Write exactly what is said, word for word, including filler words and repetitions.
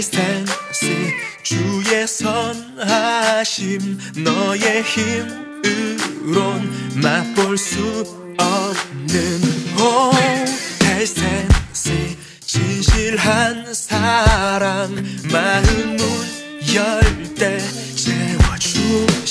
헬스텐시 주의 선하심 너의 힘으론 맛볼 수 없는 오 헬스텐시 진실한 사랑 마음 문 열 때 채워주